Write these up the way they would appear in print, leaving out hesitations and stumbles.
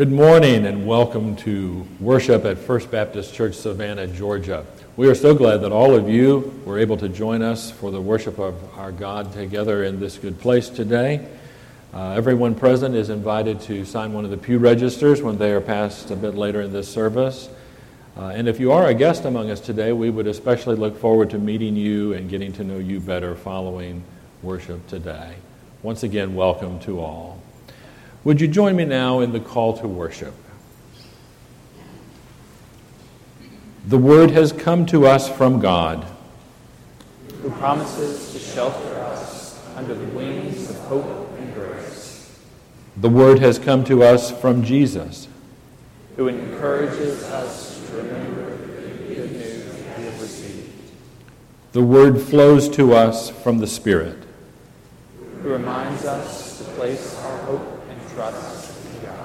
Good morning and welcome to worship at First Baptist Church, Savannah, Georgia. We are so glad that all of you were able to join us for the worship of our God together in this good place today. Everyone present is invited to sign one of the pew registers when they are passed a bit later in this service. And if you are a guest among us today, we would especially look forward to meeting you and getting to know you better following worship today. Once again, welcome to all. Would you join me now in the call to worship? The word has come to us from God, who promises to shelter us under the wings of hope and grace. The word has come to us from Jesus, who encourages us to remember the good news we have received. The word flows to us from the Spirit, who reminds us to place our hope trust in God.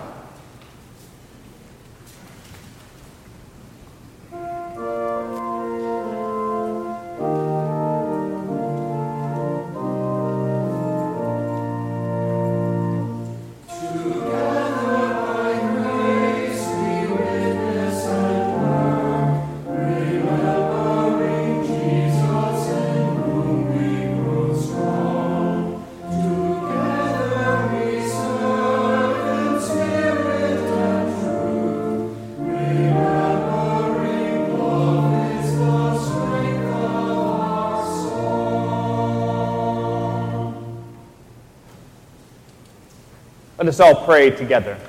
Let us all pray together.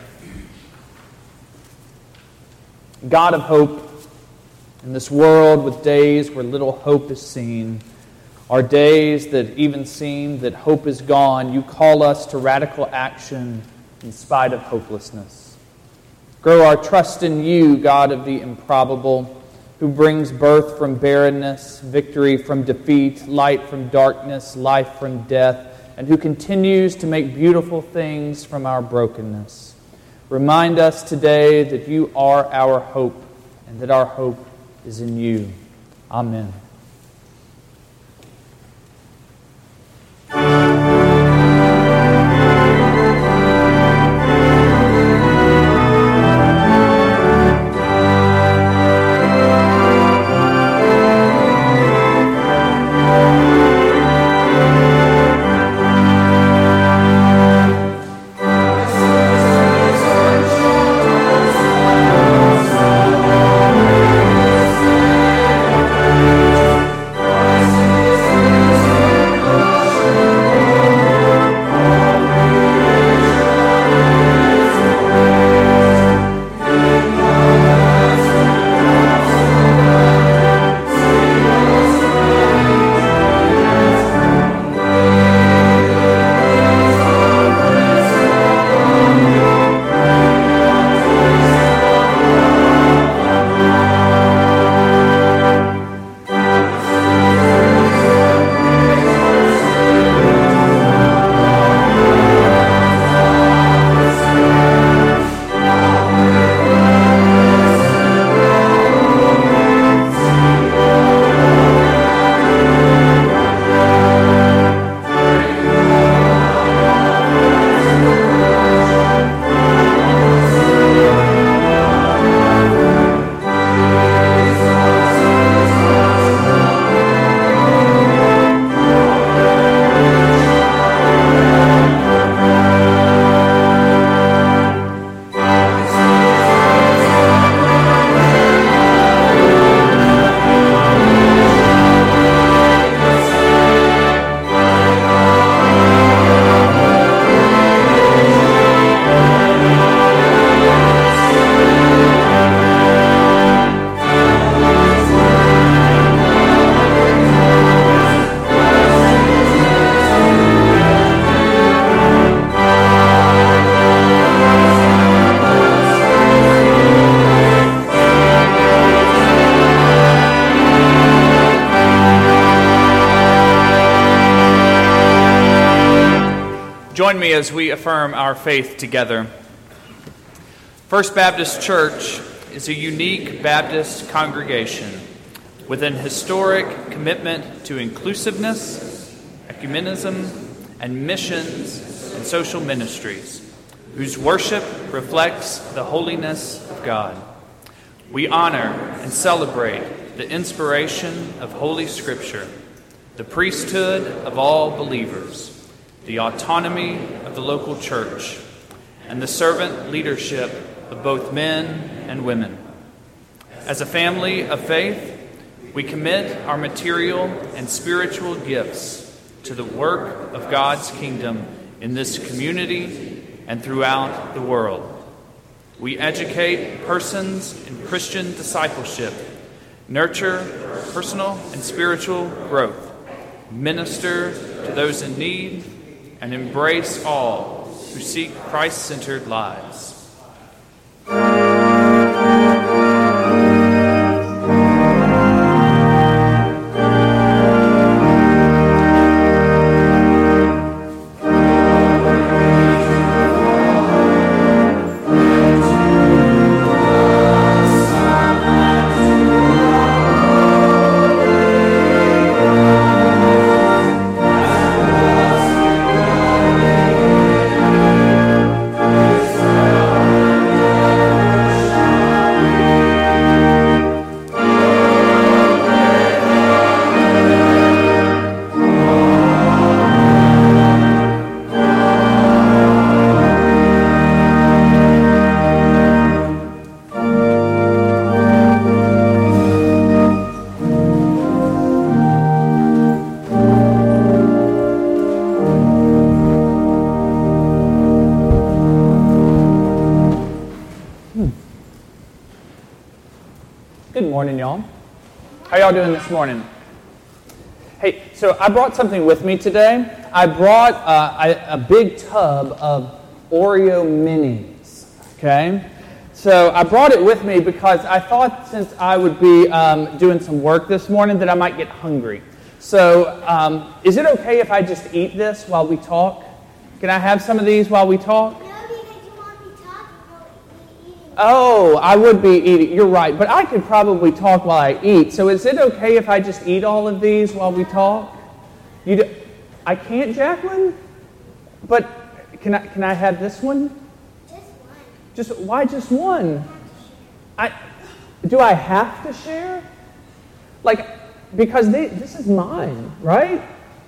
God of hope, in this world with days where little hope is seen, are days that even seem that hope is gone, you call us to radical action in spite of hopelessness. Grow our trust in you, God of the improbable, who brings birth from barrenness, victory from defeat, light from darkness, life from death, and who continues to make beautiful things from our brokenness. Remind us today that you are our hope, and that our hope is in you. Amen. Join me as we affirm our faith together. First Baptist Church is a unique Baptist congregation with an historic commitment to inclusiveness, ecumenism, and missions and social ministries. whose worship reflects the holiness of God. We honor and celebrate the inspiration of Holy Scripture, the priesthood of all believers, the autonomy of the local church, and the servant leadership of both men and women. As a family of faith, we commit our material and spiritual gifts to the work of God's kingdom in this community and throughout the world. We educate persons in Christian discipleship, nurture personal and spiritual growth, minister to those in need, and embrace all who seek Christ-centered lives. Good morning, y'all. How y'all doing this morning? Hey, so I brought something with me today. I brought a big tub of Oreo minis, okay? So I brought it with me because I thought since I would be doing some work this morning that I might get hungry. So is it okay if I just eat this while we talk? Can I have some of these while we talk? Oh, I would be eating. You're right. But I could probably talk while I eat. So is it okay if I just eat all of these while we talk? I can't, Jacqueline? But can I have this one? Just one. Why just one? Do I have to share? Because this is mine, right?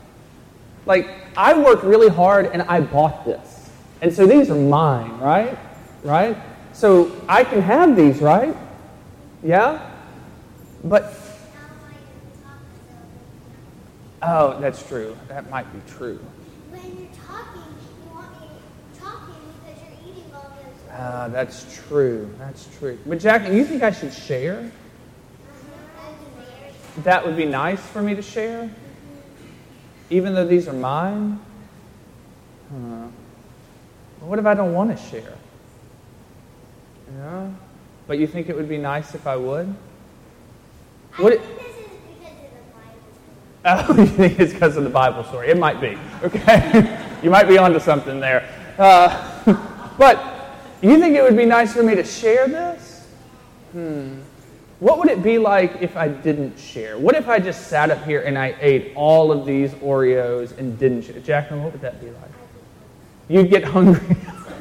I worked really hard and I bought this. And so these are mine, right? Right? So I can have these, right? Yeah? But, oh, that's true. That might be true. When you're talking, you want me talking because you're eating all those. That's true. That's true. But Jacqueline, you think I should share? That would be nice for me to share? Even though these are mine? What if I don't want to share? Yeah, but you think it would be nice if I would? I think this is because of the Bible story. Oh, you think it's because of the Bible story? It might be. Okay, you might be onto something there. But you think it would be nice for me to share this? What would it be like if I didn't share? What if I just sat up here and I ate all of these Oreos and didn't share? Jacqueline, what would that be like? You'd get hungry.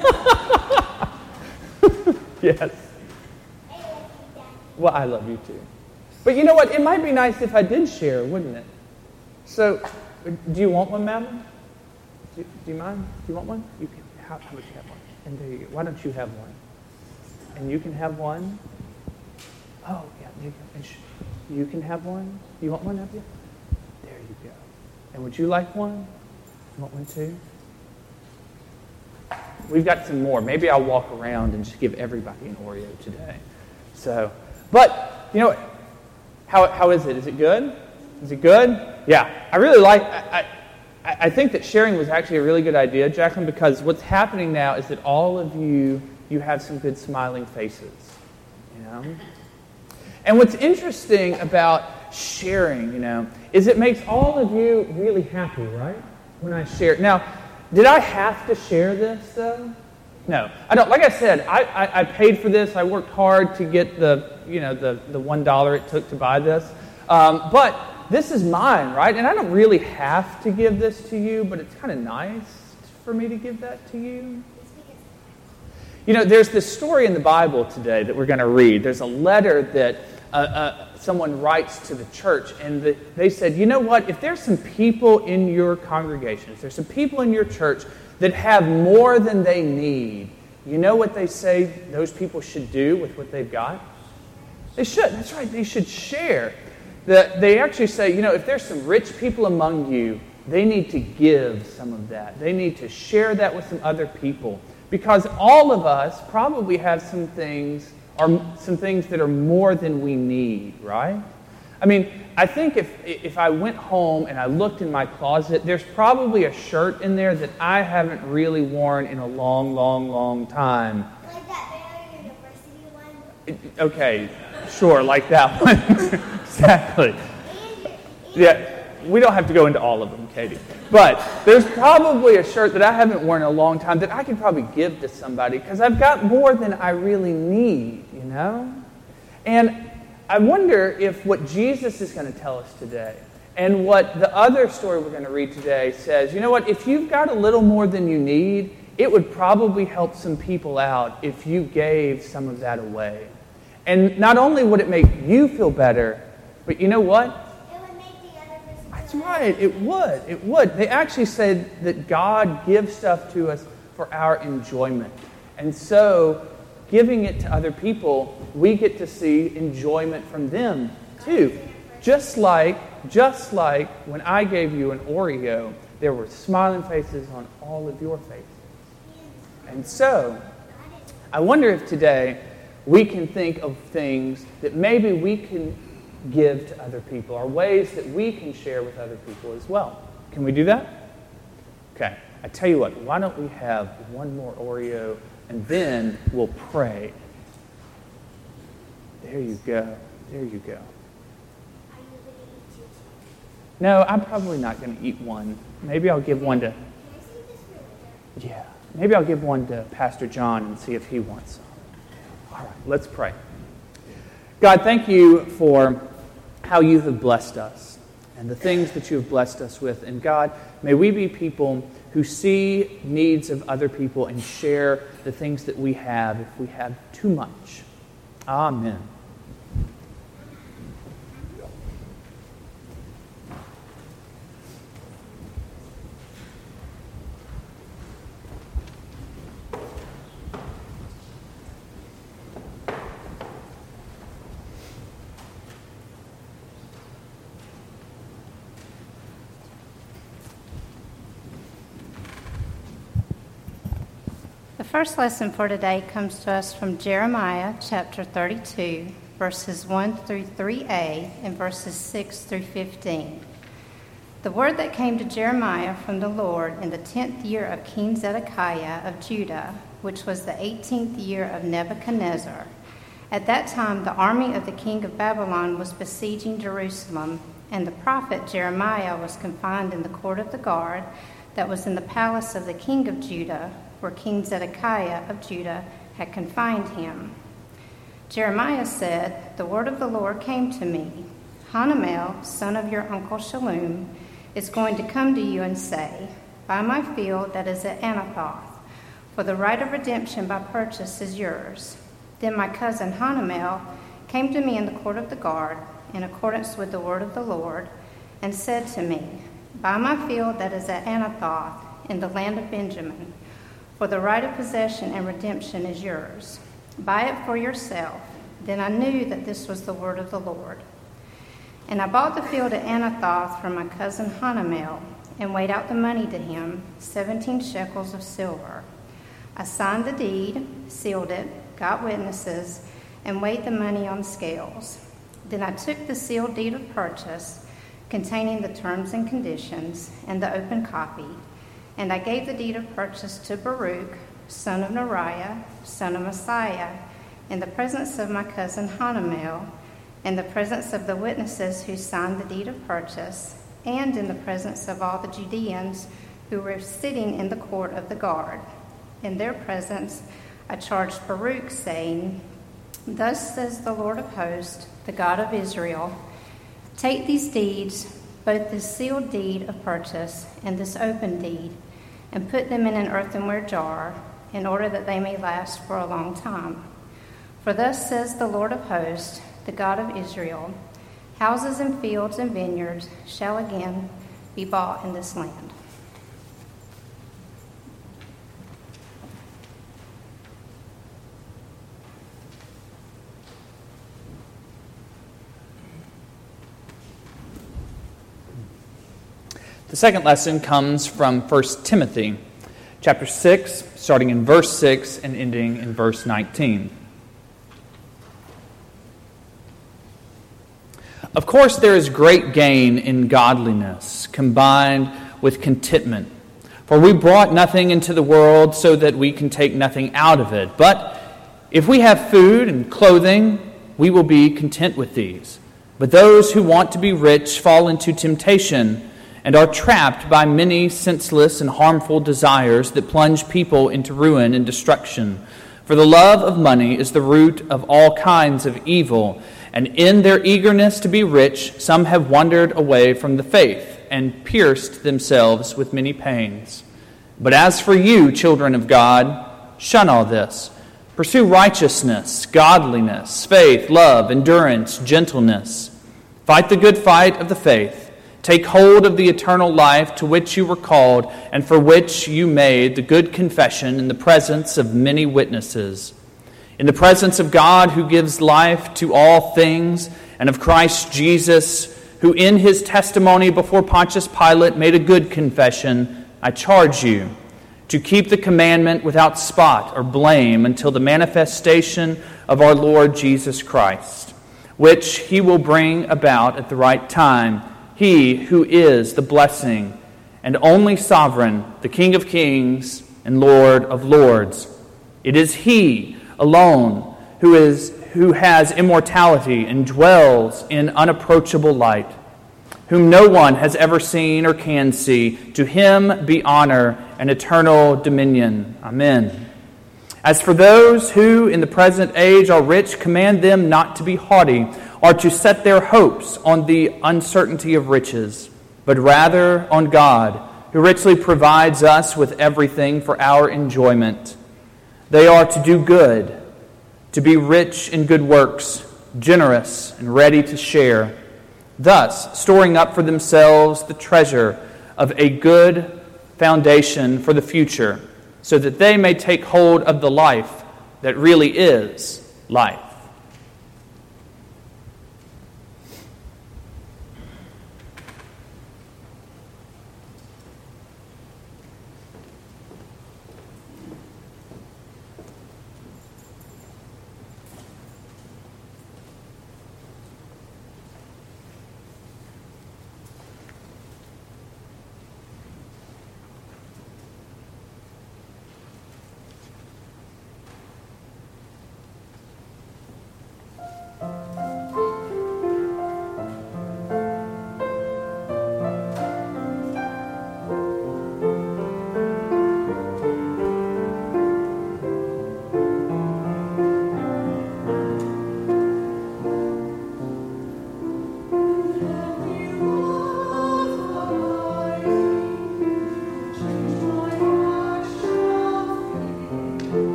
Yes. Well, I love you too. But you know what? It might be nice if I did share, wouldn't it? So, do you want one, Madeline? Do you mind? Do you want one? You can. How much you have one? And there you go. Why don't you have one? And you can have one. Oh, yeah. There you go. And you can have one. You want one, Abby? There you go. And would you like one? You want one too? We've got some more. Maybe I'll walk around and just give everybody an Oreo today. So, but, you know, how is it? Is it good? Is it good? Yeah. I really like, I think that sharing was actually a really good idea, Jacqueline, because what's happening now is that all of you have some good smiling faces, you know? And what's interesting about sharing, you know, is it makes all of you really happy, right? When I share. Now, did I have to share this, though? No, I don't. Like I said, I paid for this. I worked hard to get the $1 it took to buy this. But this is mine, right? And I don't really have to give this to you, but it's kind of nice for me to give that to you. You know, there's this story in the Bible today that we're going to read. There's a letter that someone writes to the church, and they said, you know what, if there's some people in your congregation, if there's some people in your church that have more than they need, you know what they say those people should do with what they've got? They should. That's right. They should share. They actually say, you know, if there's some rich people among you, they need to give some of that. They need to share that with some other people. Because all of us probably have some things that are more than we need, right? I mean, I think if I went home and I looked in my closet, there's probably a shirt in there that I haven't really worn in a long, long, long time. Like that Baylor University one? Okay, sure, like that one. Exactly. Yeah, we don't have to go into all of them, Katie. But there's probably a shirt that I haven't worn in a long time that I could probably give to somebody because I've got more than I really need, you know? And I wonder if what Jesus is going to tell us today and what the other story we're going to read today says, you know what, if you've got a little more than you need, it would probably help some people out if you gave some of that away. And not only would it make you feel better, but you know what? That's right, it would. It would. They actually said that God gives stuff to us for our enjoyment. And so, giving it to other people, we get to see enjoyment from them too. Just like when I gave you an Oreo, there were smiling faces on all of your faces. And so, I wonder if today we can think of things that maybe we can give to other people, or ways that we can share with other people as well. Can we do that? Okay, I tell you what, why don't we have one more Oreo and then we'll pray. There you go. There you go. No, I'm probably not going to eat one. Maybe I'll give one to... Yeah, maybe I'll give one to Pastor John and see if he wants some. All right, let's pray. God, thank you for how you have blessed us and the things that you have blessed us with. And God, may we be people who see needs of other people and share the things that we have if we have too much. Amen. The first lesson for today comes to us from Jeremiah chapter 32, verses 1 through 3a and verses 6 through 15. The word that came to Jeremiah from the Lord in the 10th year of King Zedekiah of Judah, which was the 18th year of Nebuchadnezzar. At that time, the army of the king of Babylon was besieging Jerusalem, and the prophet Jeremiah was confined in the court of the guard that was in the palace of the king of Judah, where King Zedekiah of Judah had confined him. Jeremiah said, "The word of the Lord came to me. Hanamel, son of your uncle Shallum, is going to come to you and say, 'Buy my field that is at Anathoth, for the right of redemption by purchase is yours.' Then my cousin Hanamel came to me in the court of the guard, in accordance with the word of the Lord, and said to me, 'Buy my field that is at Anathoth in the land of Benjamin, for the right of possession and redemption is yours. Buy it for yourself.' Then I knew that this was the word of the Lord. And I bought the field at Anathoth from my cousin Hanamel, and weighed out the money to him, 17 shekels of silver. I signed the deed, sealed it, got witnesses, and weighed the money on scales. Then I took the sealed deed of purchase, containing the terms and conditions, and the open copy, and I gave the deed of purchase to Baruch, son of Neriah, son of Messiah, in the presence of my cousin Hanamel, in the presence of the witnesses who signed the deed of purchase, and in the presence of all the Judeans who were sitting in the court of the guard. In their presence I charged Baruch, saying, 'Thus says the Lord of hosts, the God of Israel, take these deeds, both this sealed deed of purchase and this open deed, and put them in an earthenware jar, in order that they may last for a long time. For thus says the Lord of hosts, the God of Israel, houses and fields and vineyards shall again be bought in this land. The second lesson comes from 1 Timothy chapter 6, starting in verse 6 and ending in verse 19. Of course, there is great gain in godliness, combined with contentment. For we brought nothing into the world so that we can take nothing out of it. But if we have food and clothing, we will be content with these. But those who want to be rich fall into temptation and are trapped by many senseless and harmful desires that plunge people into ruin and destruction. For the love of money is the root of all kinds of evil, and in their eagerness to be rich, some have wandered away from the faith and pierced themselves with many pains. But as for you, children of God, shun all this. Pursue righteousness, godliness, faith, love, endurance, gentleness. Fight the good fight of the faith. Take hold of the eternal life to which you were called and for which you made the good confession in the presence of many witnesses. In the presence of God who gives life to all things, and of Christ Jesus, who in his testimony before Pontius Pilate made a good confession, I charge you to keep the commandment without spot or blame until the manifestation of our Lord Jesus Christ, which he will bring about at the right time. He who is the blessing and only sovereign, the King of kings and Lord of lords. It is he alone who has immortality and dwells in unapproachable light, whom no one has ever seen or can see. To him be honor and eternal dominion. Amen. As for those who in the present age are rich, command them not to be haughty, or to set their hopes on the uncertainty of riches, but rather on God, who richly provides us with everything for our enjoyment. They are to do good, to be rich in good works, generous and ready to share, thus storing up for themselves the treasure of a good foundation for the future, so that they may take hold of the life that really is life.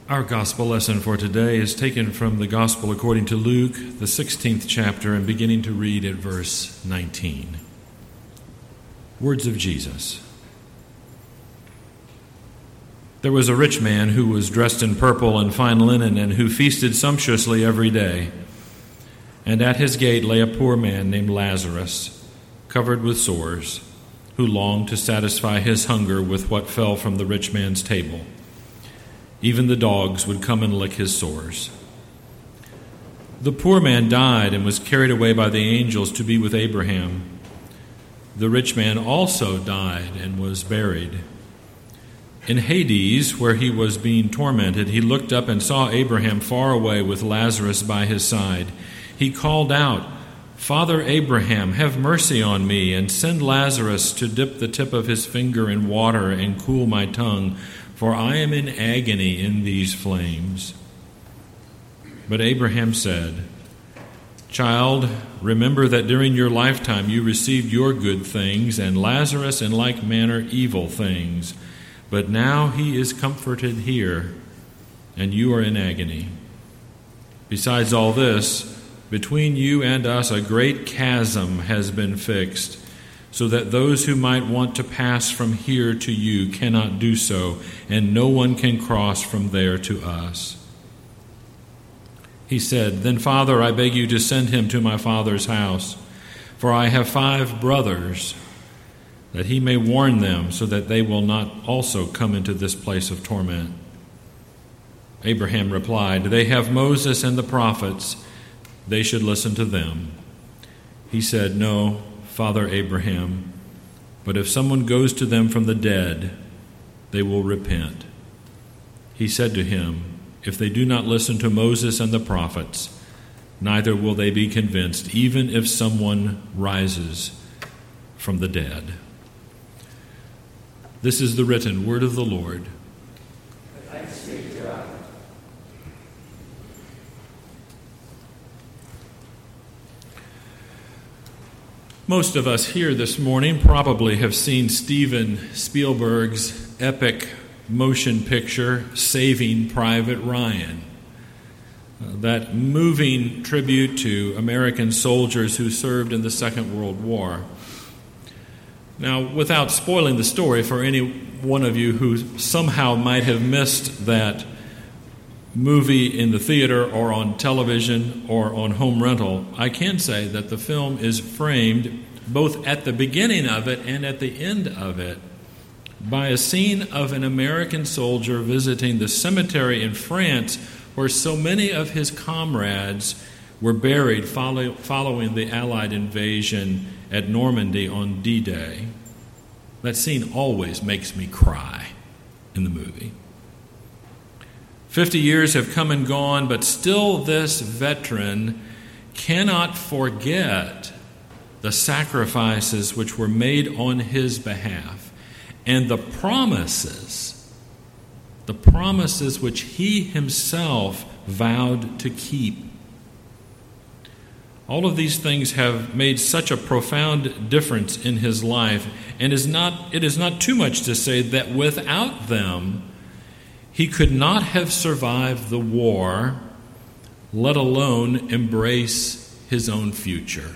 Our gospel lesson for today is taken from the Gospel according to Luke, the 16th chapter, and beginning to read at verse 19. Words of Jesus. There was a rich man who was dressed in purple and fine linen and who feasted sumptuously every day. And at his gate lay a poor man named Lazarus, covered with sores, who longed to satisfy his hunger with what fell from the rich man's table. Even the dogs would come and lick his sores. The poor man died and was carried away by the angels to be with Abraham. The rich man also died and was buried. In Hades, where he was being tormented, he looked up and saw Abraham far away with Lazarus by his side. He called out, "Father Abraham, have mercy on me, and send Lazarus to dip the tip of his finger in water and cool my tongue, for I am in agony in these flames." But Abraham said, "Child, remember that during your lifetime you received your good things, and Lazarus in like manner evil things. But now he is comforted here, and you are in agony. Besides all this, between you and us a great chasm has been fixed, so that those who might want to pass from here to you cannot do so, and no one can cross from there to us." He said, "Then, Father, I beg you to send him to my father's house, for I have 5 brothers, that he may warn them, so that they will not also come into this place of torment." Abraham replied, "They have Moses and the prophets. They should listen to them." He said, "No, Father Abraham, but if someone goes to them from the dead, they will repent." He said to him, "If they do not listen to Moses and the prophets, neither will they be convinced, even if someone rises from the dead." This is the written word of the Lord. Thanks be to God. Most of us here this morning probably have seen Steven Spielberg's epic motion picture, Saving Private Ryan. That moving tribute to American soldiers who served in the Second World War. Now, without spoiling the story for any one of you who somehow might have missed that movie in the theater or on television or on home rental, I can say that the film is framed both at the beginning of it and at the end of it by a scene of an American soldier visiting the cemetery in France where so many of his comrades were buried following the Allied invasion at Normandy on D-Day. That scene always makes me cry in the movie. 50 years have come and gone, but still this veteran cannot forget the sacrifices which were made on his behalf and the promises which he himself vowed to keep. All of these things have made such a profound difference in his life, and it is not too much to say that without them, he could not have survived the war, let alone embrace his own future.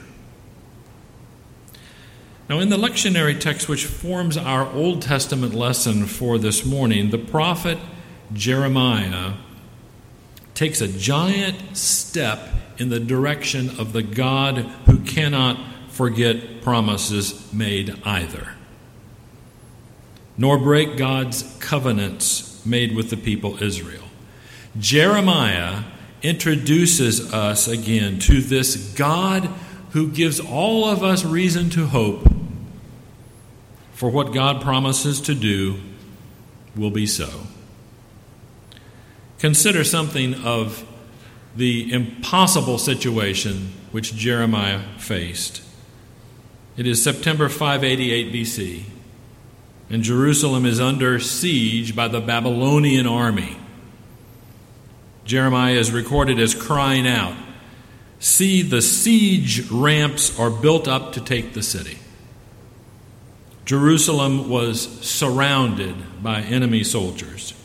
Now, in the lectionary text which forms our Old Testament lesson for this morning, the prophet Jeremiah takes a giant step in the direction of the God who cannot forget promises made either, nor break God's covenants made with the people Israel. Jeremiah introduces us again to this God who gives all of us reason to hope for what God promises to do will be so. Consider something of the impossible situation which Jeremiah faced. It is September 588 BC, and Jerusalem is under siege by the Babylonian army. Jeremiah is recorded as crying out, "See, the siege ramps are built up to take the city." Jerusalem was surrounded by enemy soldiers.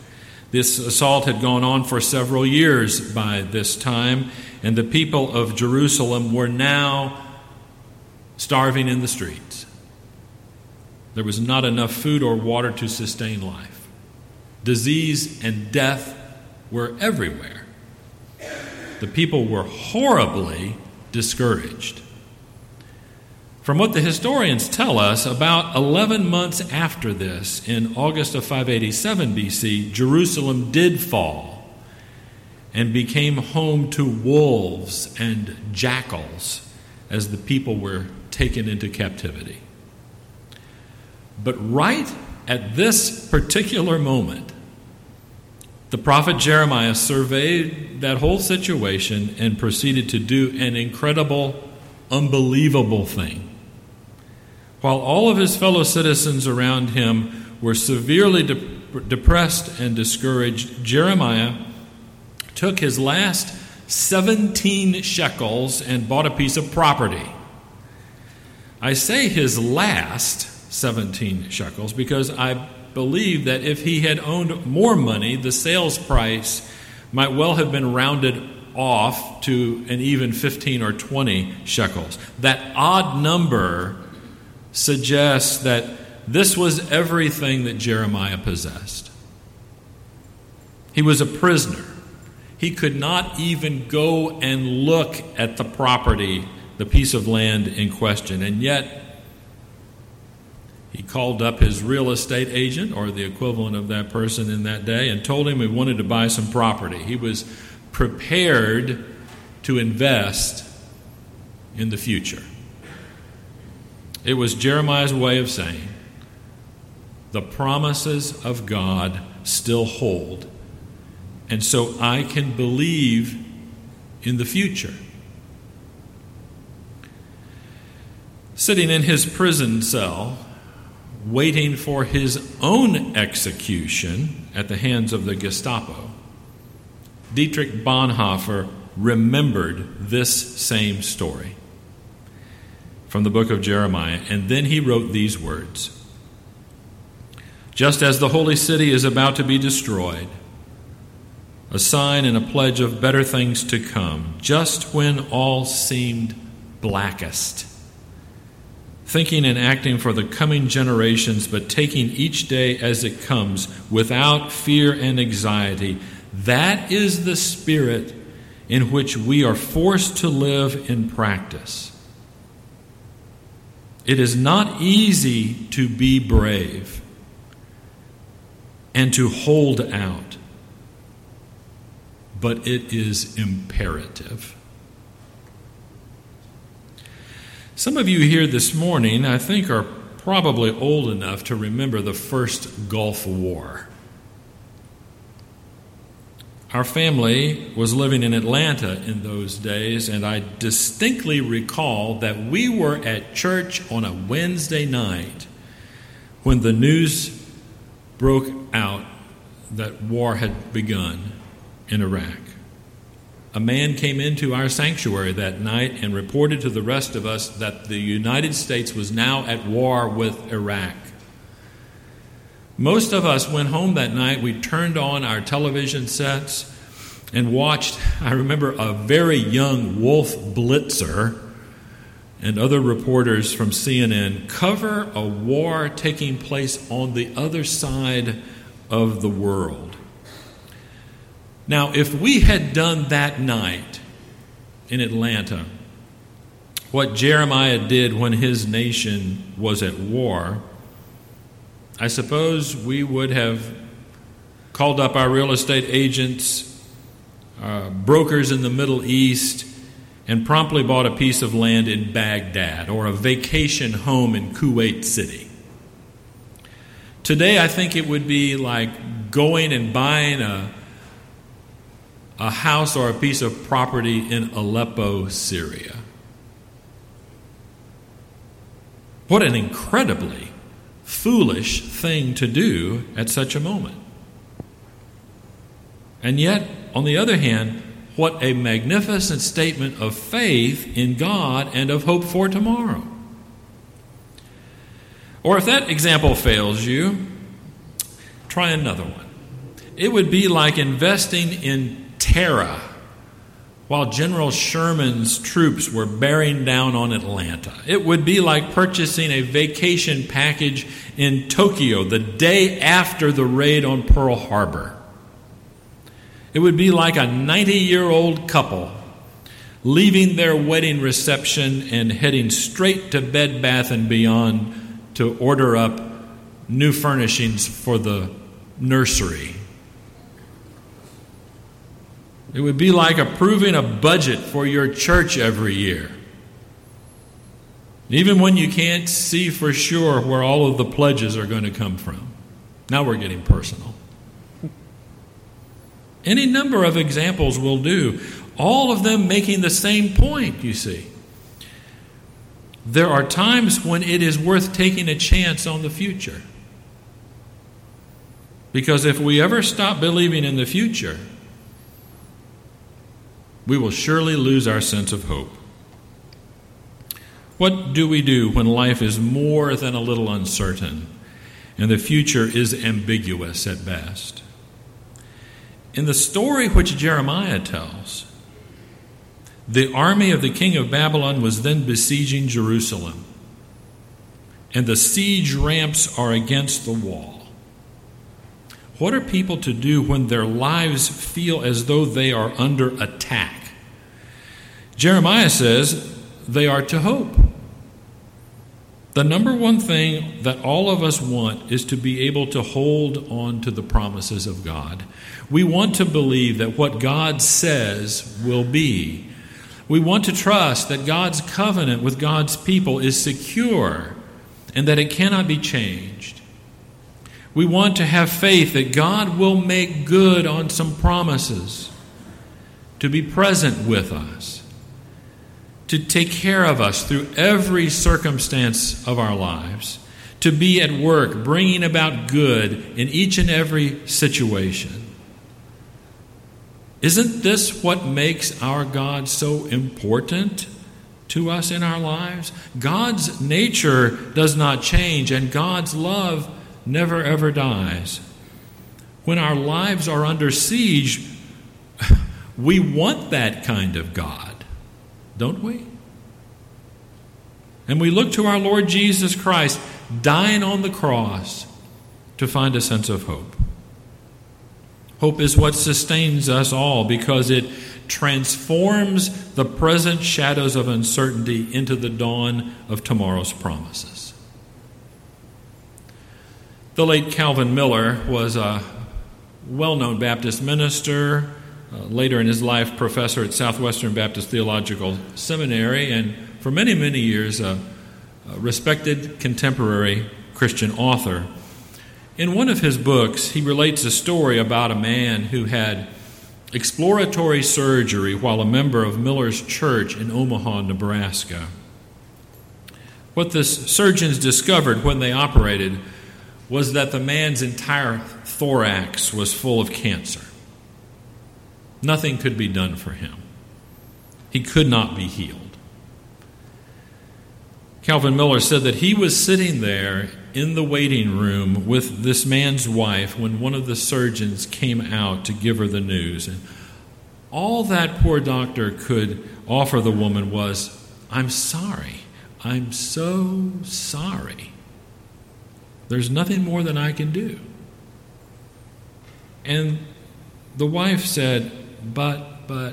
This assault had gone on for several years by this time, and the people of Jerusalem were now starving in the streets. There was not enough food or water to sustain life. Disease and death were everywhere. The people were horribly discouraged. From what the historians tell us, about 11 months after this, in August of 587 BC, Jerusalem did fall and became home to wolves and jackals as the people were taken into captivity. But right at this particular moment, the prophet Jeremiah surveyed that whole situation and proceeded to do an incredible, unbelievable thing. While all of his fellow citizens around him were severely depressed and discouraged, Jeremiah took his last 17 shekels and bought a piece of property. I say his last 17 shekels because I believe that if he had owned more money, the sales price might well have been rounded off to an even 15 or 20 shekels. That odd number suggests that this was everything that Jeremiah possessed. He was a prisoner. He could not even go and look at the property, the piece of land in question, and yet he called up his real estate agent, or the equivalent of that person in that day, and told him he wanted to buy some property. He was prepared to invest in the future. It was Jeremiah's way of saying, the promises of God still hold, and so I can believe in the future. Sitting in his prison cell, waiting for his own execution at the hands of the Gestapo, Dietrich Bonhoeffer remembered this same story from the book of Jeremiah, and then he wrote these words: "Just as the holy city is about to be destroyed, a sign and a pledge of better things to come, just when all seemed blackest, thinking and acting for the coming generations, but taking each day as it comes without fear and anxiety, that is the spirit in which we are forced to live in practice. It is not easy to be brave and to hold out, but it is imperative." Some of you here this morning, I think, are probably old enough to remember the first Gulf War. Our family was living in Atlanta in those days, and I distinctly recall that we were at church on a Wednesday night when the news broke out that war had begun in Iraq. A man came into our sanctuary that night and reported to the rest of us that the United States was now at war with Iraq. Most of us went home that night. We turned on our television sets and watched, I remember, a very young Wolf Blitzer and other reporters from CNN cover a war taking place on the other side of the world. Now, if we had done that night in Atlanta what Jeremiah did when his nation was at war, I suppose we would have called up our real estate agents, brokers in the Middle East, and promptly bought a piece of land in Baghdad or a vacation home in Kuwait City. Today, I think it would be like going and buying a house or a piece of property in Aleppo, Syria. What an incredibly foolish thing to do at such a moment. And yet, on the other hand, what a magnificent statement of faith in God and of hope for tomorrow. Or if that example fails you, try another one. It would be like investing in Terra while General Sherman's troops were bearing down on Atlanta. It would be like purchasing a vacation package in Tokyo the day after the raid on Pearl Harbor. It would be like a 90-year-old couple leaving their wedding reception and heading straight to Bed Bath & Beyond to order up new furnishings for the nursery. It would be like approving a budget for your church every year, even when you can't see for sure where all of the pledges are going to come from. Now we're getting personal. Any number of examples will do, all of them making the same point, you see. There are times when it is worth taking a chance on the future. Because if we ever stop believing in the future, we will surely lose our sense of hope. What do we do when life is more than a little uncertain and the future is ambiguous at best? In the story which Jeremiah tells, the army of the king of Babylon was then besieging Jerusalem, and the siege ramps are against the wall. What are people to do when their lives feel as though they are under attack? Jeremiah says they are to hope. The number one thing that all of us want is to be able to hold on to the promises of God. We want to believe that what God says will be. We want to trust that God's covenant with God's people is secure and that it cannot be changed. We want to have faith that God will make good on some promises, to be present with us, to take care of us through every circumstance of our lives, to be at work bringing about good in each and every situation. Isn't this what makes our God so important to us in our lives? God's nature does not change, and God's love never ever dies. When our lives are under siege, we want that kind of God, don't we? And we look to our Lord Jesus Christ dying on the cross to find a sense of hope. Hope is what sustains us all because it transforms the present shadows of uncertainty into the dawn of tomorrow's promises. The late Calvin Miller was a well-known Baptist minister, later in his life professor at Southwestern Baptist Theological Seminary, and for many, many years a respected contemporary Christian author. In one of his books, he relates a story about a man who had exploratory surgery while a member of Miller's church in Omaha, Nebraska. What the surgeons discovered when they operated was that the man's entire thorax was full of cancer. Nothing could be done for him. He could not be healed. Calvin Miller said that he was sitting there in the waiting room with this man's wife when one of the surgeons came out to give her the news. And all that poor doctor could offer the woman was, "I'm sorry. I'm so sorry. There's nothing more than I can do." And the wife said, but,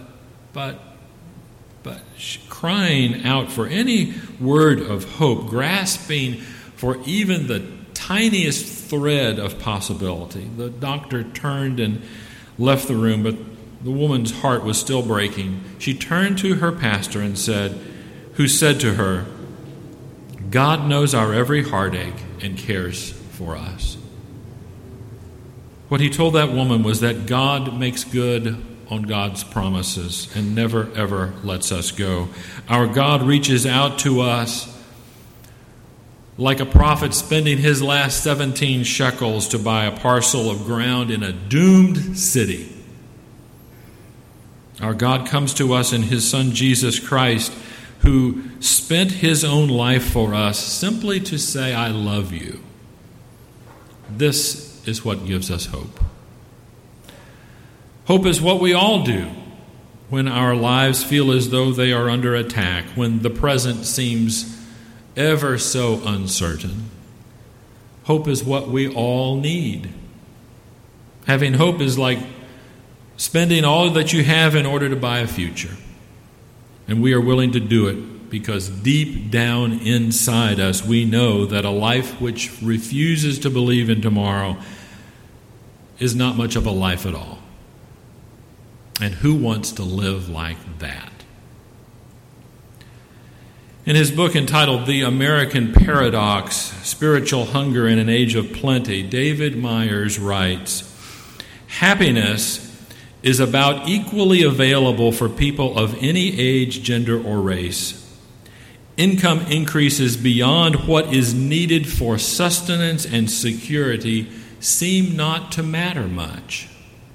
crying out for any word of hope, grasping for even the tiniest thread of possibility. The doctor turned and left the room, but the woman's heart was still breaking. She turned to her pastor and who said to her, "God knows our every heartache and cares for us." What he told that woman was that God makes good on God's promises and never, ever lets us go. Our God reaches out to us like a prophet spending his last 17 shekels to buy a parcel of ground in a doomed city. Our God comes to us in his Son Jesus Christ, who spent his own life for us simply to say, "I love you." This is what gives us hope. Hope is what we all do when our lives feel as though they are under attack, when the present seems ever so uncertain. Hope is what we all need. Having hope is like spending all that you have in order to buy a future. And we are willing to do it because deep down inside us we know that a life which refuses to believe in tomorrow is not much of a life at all. And who wants to live like that? In his book entitled The American Paradox, Spiritual Hunger in an Age of Plenty, David Myers writes, "Happiness is about equally available for people of any age, gender, or race. Income increases beyond what is needed for sustenance and security seem not to matter much.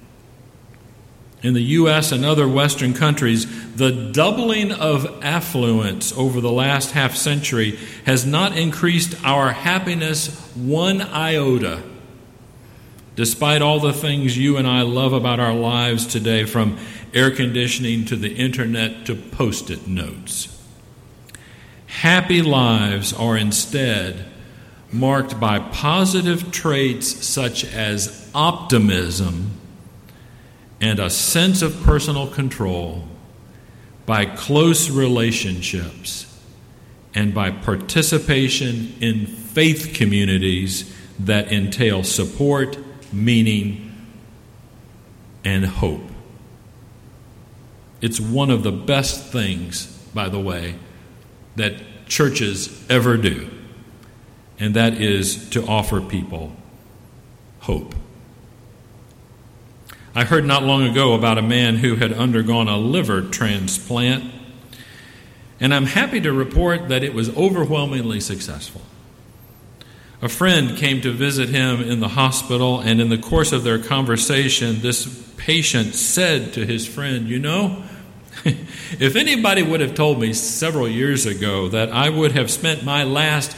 In the U.S. and other Western countries, the doubling of affluence over the last half century has not increased our happiness one iota, despite all the things you and I love about our lives today, from air conditioning to the internet to Post-it notes. Happy lives are instead marked by positive traits such as optimism and a sense of personal control, by close relationships, and by participation in faith communities that entail support, meaning, and hope." It's one of the best things, by the way, that churches ever do, and that is to offer people hope. I heard not long ago about a man who had undergone a liver transplant, and I'm happy to report that it was overwhelmingly successful. A friend came to visit him in the hospital, and in the course of their conversation, this patient said to his friend, "You know, if anybody would have told me several years ago that I would have spent my last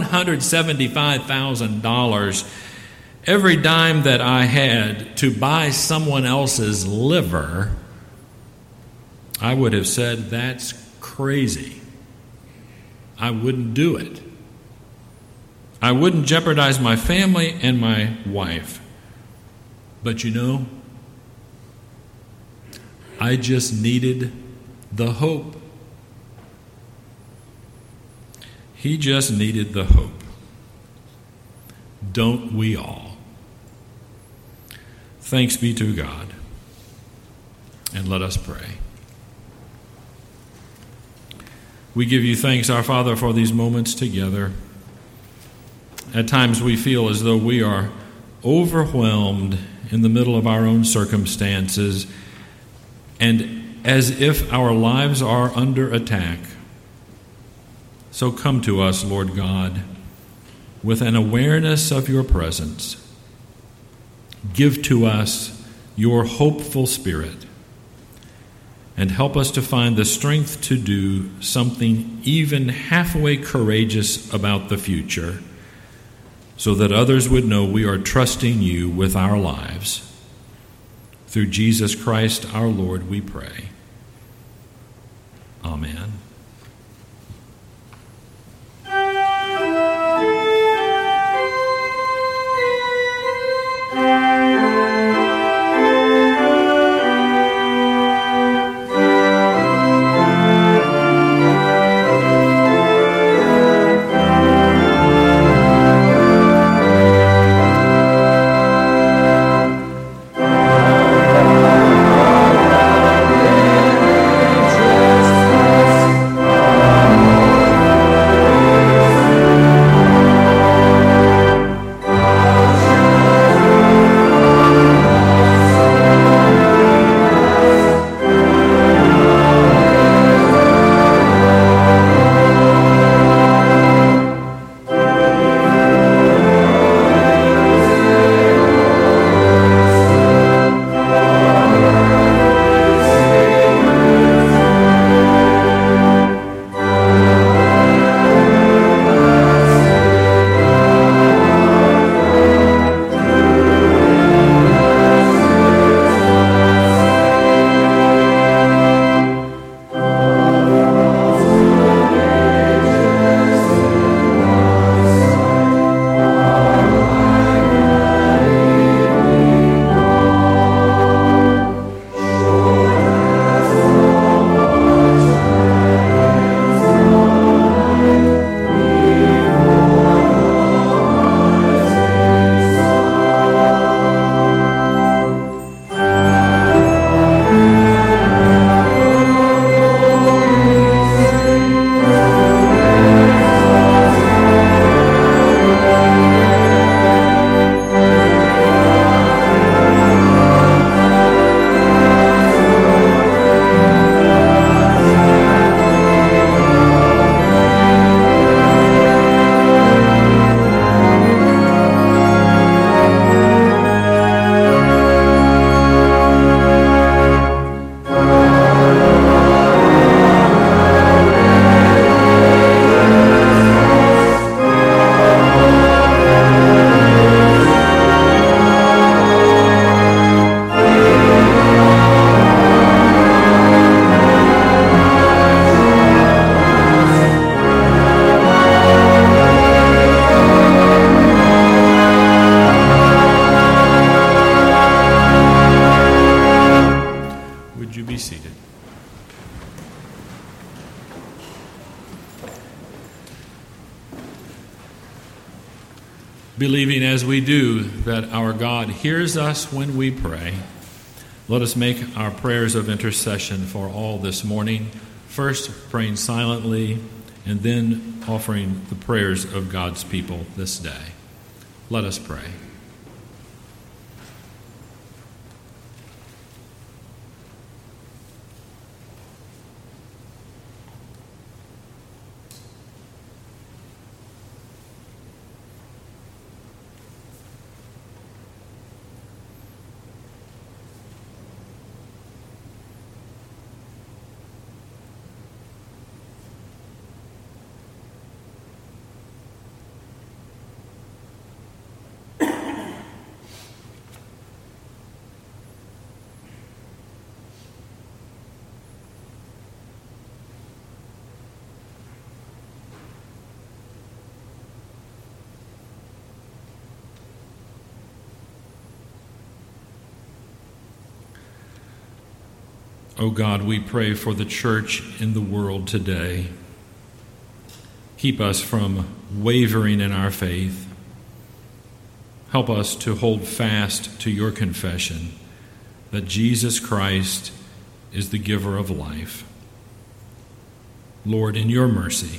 $175,000, every dime that I had, to buy someone else's liver, I would have said, that's crazy. I wouldn't do it. I wouldn't jeopardize my family and my wife. But you know, I just needed the hope." He just needed the hope. Don't we all? Thanks be to God. And let us pray. We give you thanks, our Father, for these moments together. At times we feel as though we are overwhelmed in the middle of our own circumstances, and as if our lives are under attack. So come to us, Lord God, with an awareness of your presence. Give to us your hopeful spirit, and help us to find the strength to do something even halfway courageous about the future, so that others would know we are trusting you with our lives. Through Jesus Christ our Lord we pray. Amen. Would you be seated? Believing as we do that our God hears us when we pray, let us make our prayers of intercession for all this morning, first praying silently and then offering the prayers of God's people this day. Let us pray. O God, we pray for the church in the world today. Keep us from wavering in our faith. Help us to hold fast to your confession that Jesus Christ is the giver of life. Lord, in your mercy.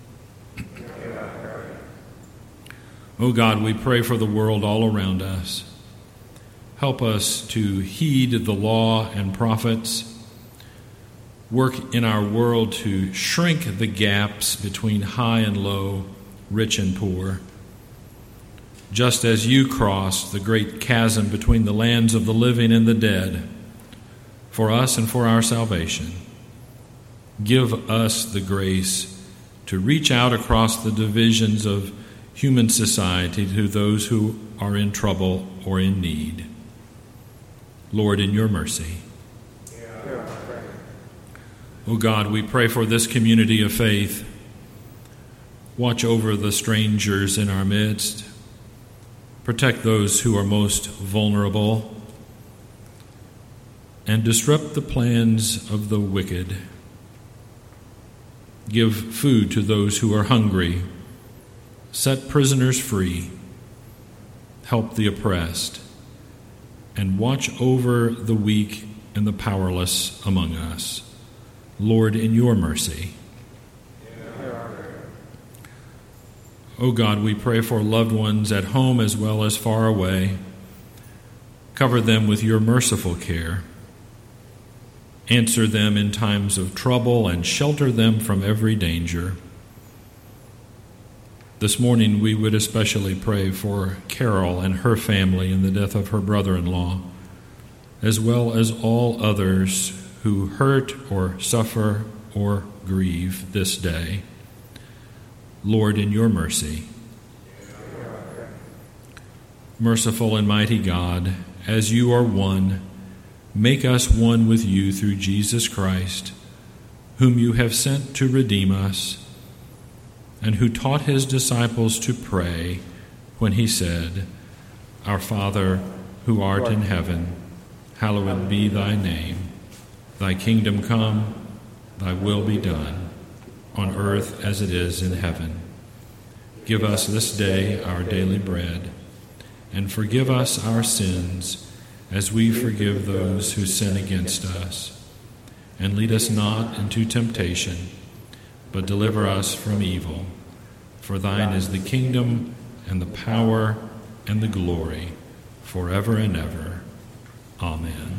O God, we pray for the world all around us. Help us to heed the law and prophets. Work in our world to shrink the gaps between high and low, rich and poor. Just as you crossed the great chasm between the lands of the living and the dead, for us and for our salvation, give us the grace to reach out across the divisions of human society to those who are in trouble or in need. Lord, in your mercy. O God, we pray for this community of faith. Watch over the strangers in our midst. Protect those who are most vulnerable. And disrupt the plans of the wicked. Give food to those who are hungry. Set prisoners free. Help the oppressed. And watch over the weak and the powerless among us. Lord, in your mercy. O God, we pray for loved ones at home as well as far away. Cover them with your merciful care. Answer them in times of trouble and shelter them from every danger. This morning we would especially pray for Carol and her family in the death of her brother-in-law, as well as all others who hurt or suffer or grieve this day. Lord, in your mercy. Merciful and mighty God, as you are one, make us one with you through Jesus Christ, whom you have sent to redeem us, and who taught his disciples to pray when he said, Our Father, who art in heaven, hallowed be thy name. Thy kingdom come, thy will be done, on earth as it is in heaven. Give us this day our daily bread, and forgive us our sins as we forgive those who sin against us. And lead us not into temptation, but deliver us from evil. For thine is the kingdom, and the power, and the glory, forever and ever. Amen.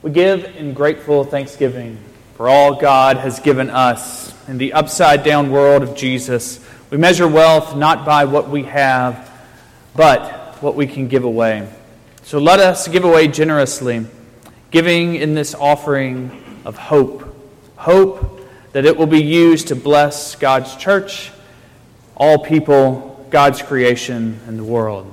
We give in grateful thanksgiving for all God has given us in the upside-down world of Jesus. We measure wealth not by what we have, but what we can give away. So let us give away generously, giving in this offering of hope. Hope that it will be used to bless God's church, all people, God's creation, and the world.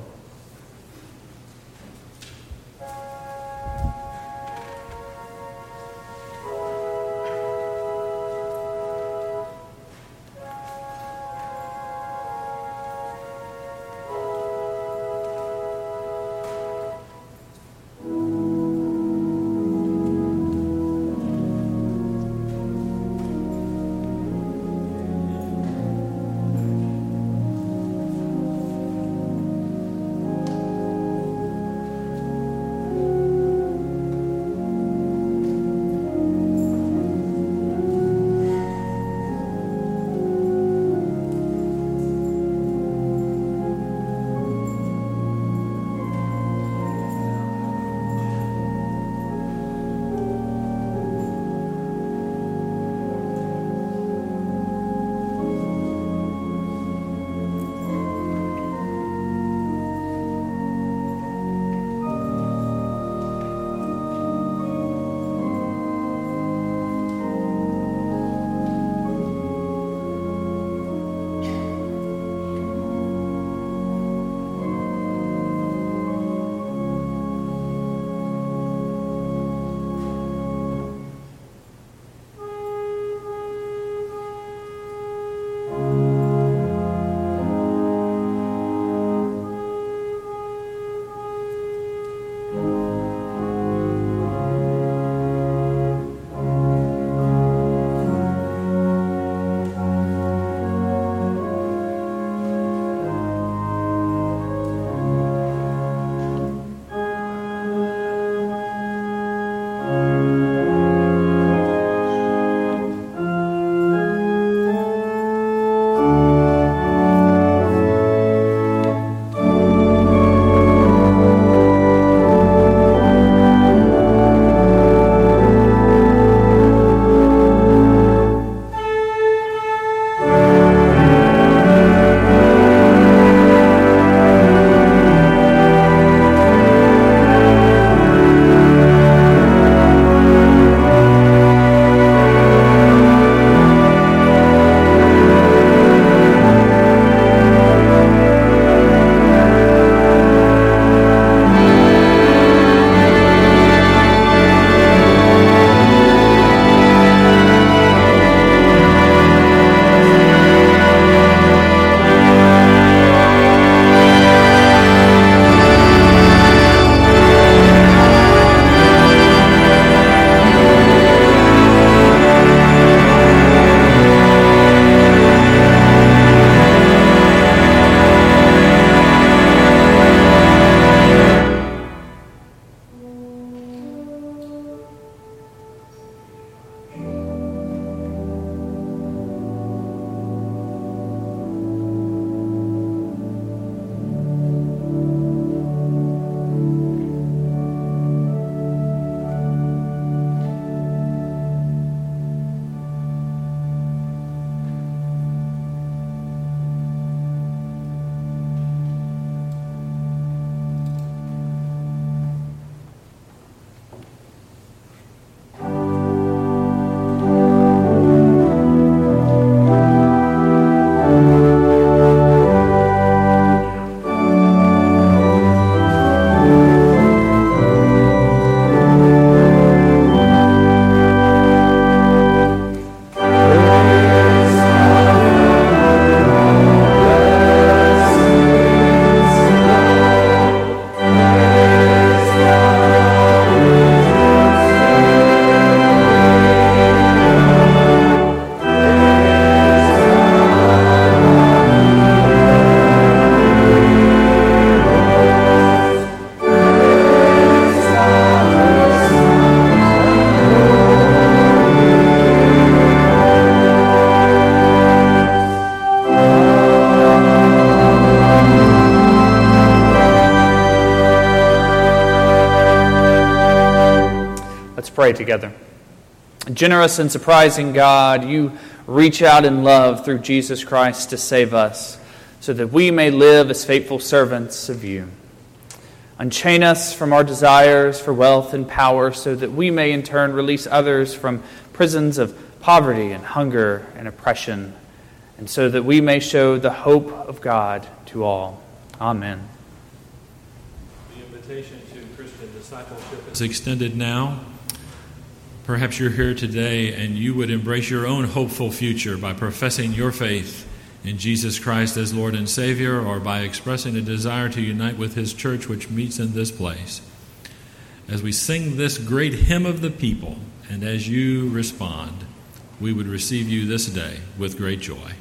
pray together. Generous and surprising God, you reach out in love through Jesus Christ to save us, so that we may live as faithful servants of you. Unchain us from our desires for wealth and power, so that we may in turn release others from prisons of poverty and hunger and oppression, and so that we may show the hope of God to all. Amen. The invitation to Christian discipleship is extended now. Perhaps you're here today and you would embrace your own hopeful future by professing your faith in Jesus Christ as Lord and Savior, or by expressing a desire to unite with His church which meets in this place. As we sing this great hymn of the people, and as you respond, we would receive you this day with great joy.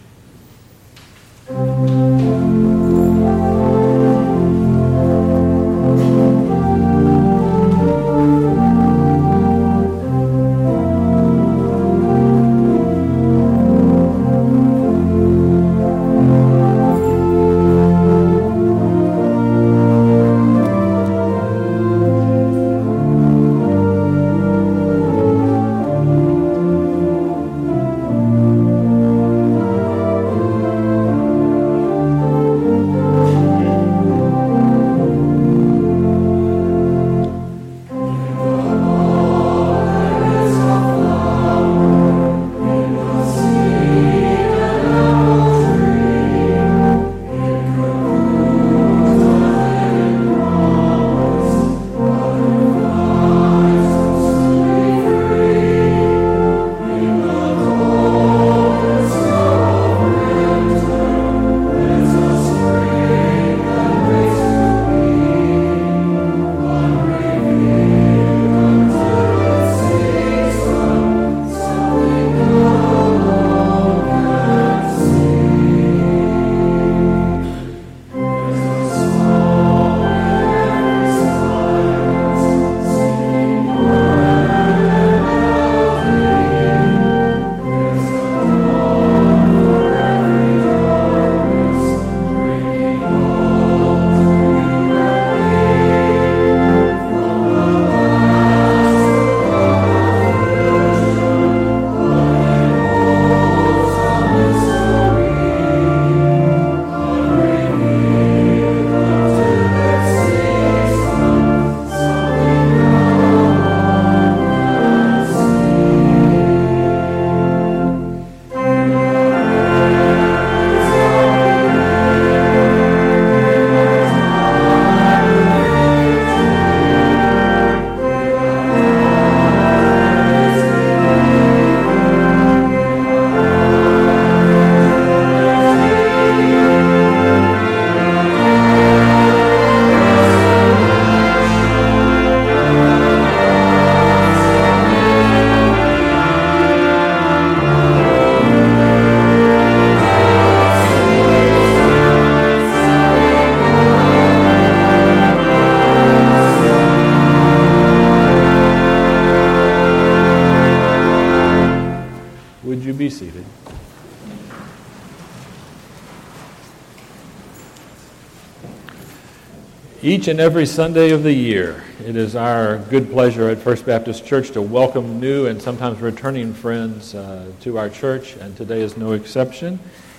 Each and every Sunday of the year, it is our good pleasure at First Baptist Church to welcome new and sometimes returning friends to our church, and today is no exception.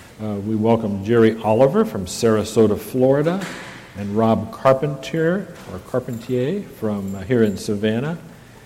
We welcome Jerry Oliver from Sarasota, Florida, and Rob Carpentier from here in Savannah,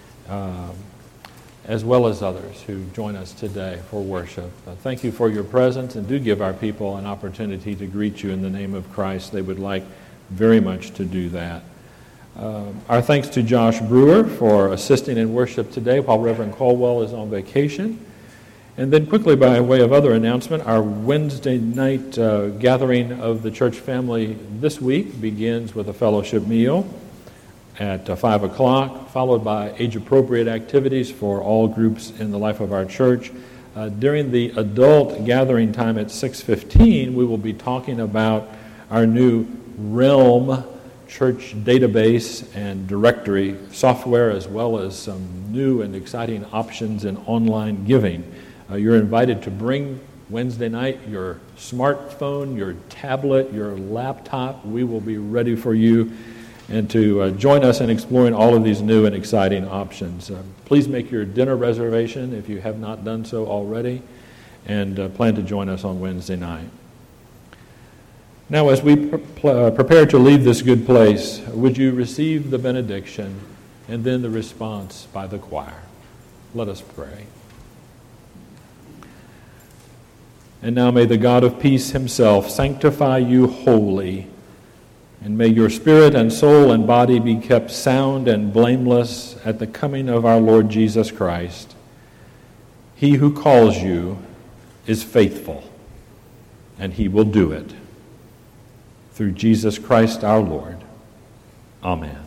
as well as others who join us today for worship. Thank you for your presence, and do give our people an opportunity to greet you in the name of Christ. They would like very much to do that. Our thanks to Josh Brewer for assisting in worship today while Reverend Caldwell is on vacation. And then quickly, by way of other announcement, our Wednesday night gathering of the church family this week begins with a fellowship meal at 5 o'clock, followed by age-appropriate activities for all groups in the life of our church. During the adult gathering time at 6:15, we will be talking about our new Realm church database and directory software, as well as some new and exciting options in online giving. You're invited to bring Wednesday night your smartphone, your tablet, your laptop. We will be ready for you. and to join us in exploring all of these new and exciting options. Please make your dinner reservation if you have not done so already, and plan to join us on Wednesday night. Now, as we prepare to leave this good place, would you receive the benediction and then the response by the choir? Let us pray. And now may the God of peace himself sanctify you wholly, and may your spirit and soul and body be kept sound and blameless at the coming of our Lord Jesus Christ. He who calls you is faithful, and he will do it. Through Jesus Christ our Lord. Amen.